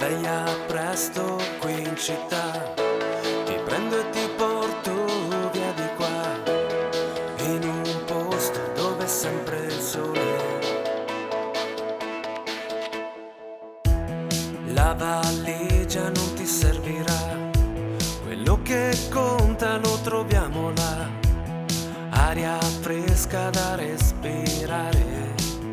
sveglia presto qui in città, ti prendo e ti porto via di qua, in un posto dove è sempre il sole. La valigia non ti servirà, quello che conta lo troviamo là, aria fresca da respirare.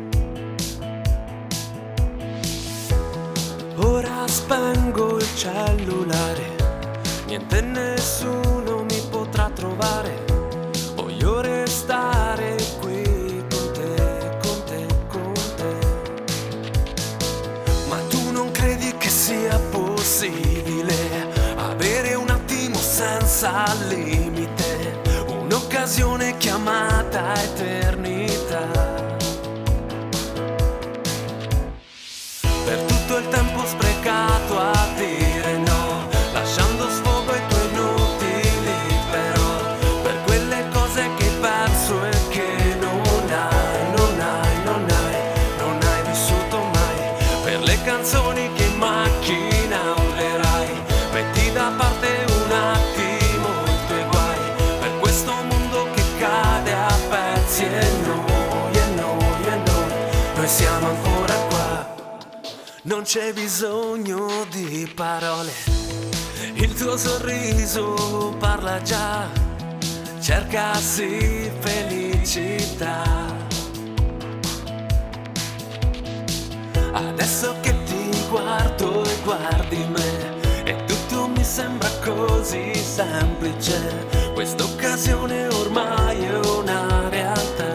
Ora spengo il cellulare, niente e nessuno mi potrà trovare. Voglio restare qui con te, con te, con te. Ma tu non credi che sia possibile avere un attimo senza limite, un'occasione chiamata eternità? Per tutto il tempo sprecato a dire no, lasciando sfogo ai tuoi inutili però, per quelle cose che hai perso e che non hai vissuto mai, per le canzoni che in macchina urlerai, metti da parte un attimo i tuoi guai, per questo mondo che cade a pezzi e noi siamo ancora qua. Non c'è bisogno di parole, il tuo sorriso parla già, cercasi felicità. Adesso che ti guardo e guardi me, e tutto mi sembra così semplice, quest'occasione ormai è una realtà.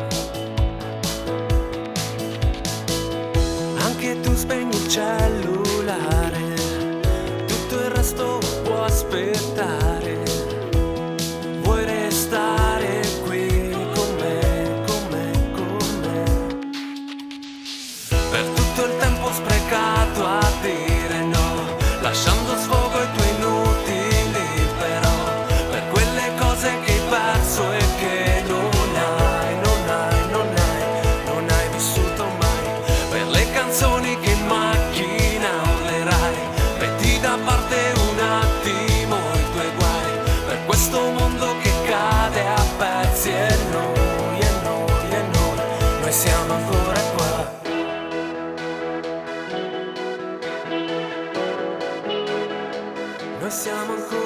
Anche tu spegni il cellulare, tutto il resto può aspettare. Vuoi restare qui con me, con me, con me? Per tutto il tempo sprecato a dire no, lasciando sfogo ai tuoi inutili però, per quelle cose che hai perso e che non hai vissuto mai, per le canzoni che in macchina urlerai, metti da parte un attimo i tuoi guai, per questo mondo che cade a pezzi e noi siamo ancora qua. Noi siamo ancora